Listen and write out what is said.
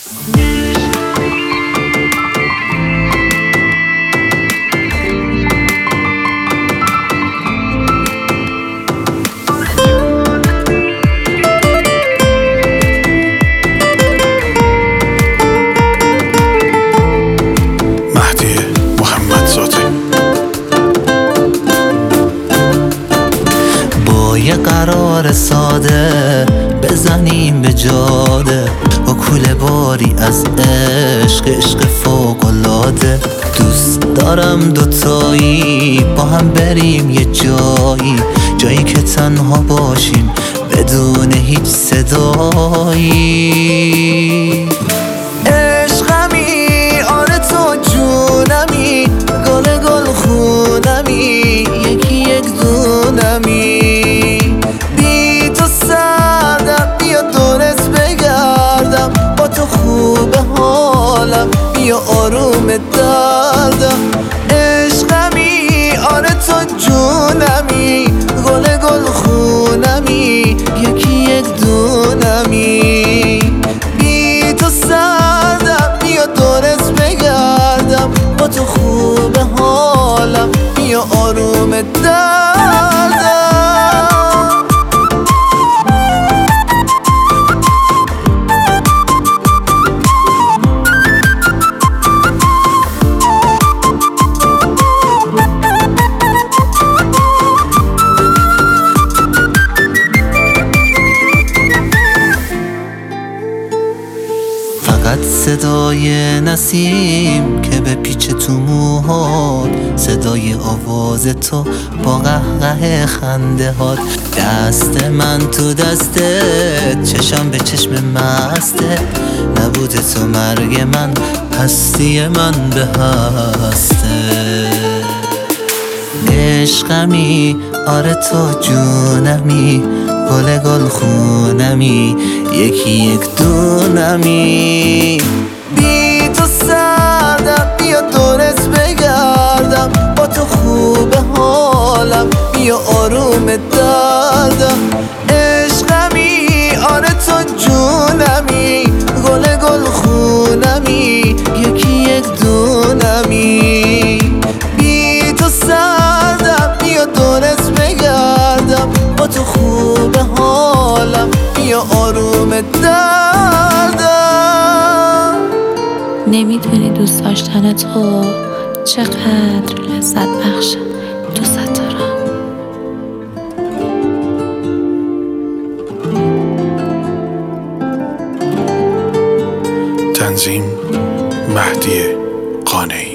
یه قرار ساده بزنیم به جاده با کوله باری از عشق فوق‌العاده. دوست دارم دوتایی با هم بریم یه جایی که تنها باشیم بدون هیچ صدایی. عشقمی آره تو جونمی، گل خونمی، یکی یک دونمی. بیا آروم دردم، عشقمی آره تو جونمی، گل خونمی، یکی یک دونمی. بی تو سردم، بیا دورت بگردم، با تو خوب حالم، بیا آروم دردم. صدای نسیم که به پیچ تو موهات، صدای آواز تو با قهقه خنده هات. دست من تو دستت، چشم به چشم مسته، نبود تو مرگ من، هستی من به هسته. عشقمی آره تو جونمی، گل خونمی، یکی یک دونمی. بی تو سردم، بیا دورت بگردم، با تو خوب حالم، بیا آروم دردم. عشقمی آره تو جونمی، گل خونمی، یکی یک دونمی. بی تو سردم، بیا دورت بگردم، با تو خوب حالم، بیا آروم دردم. نمیدونی دوست داشتن تو چقدر لذت بخشه. دوست دارم. تنظیم مهدی قانعی.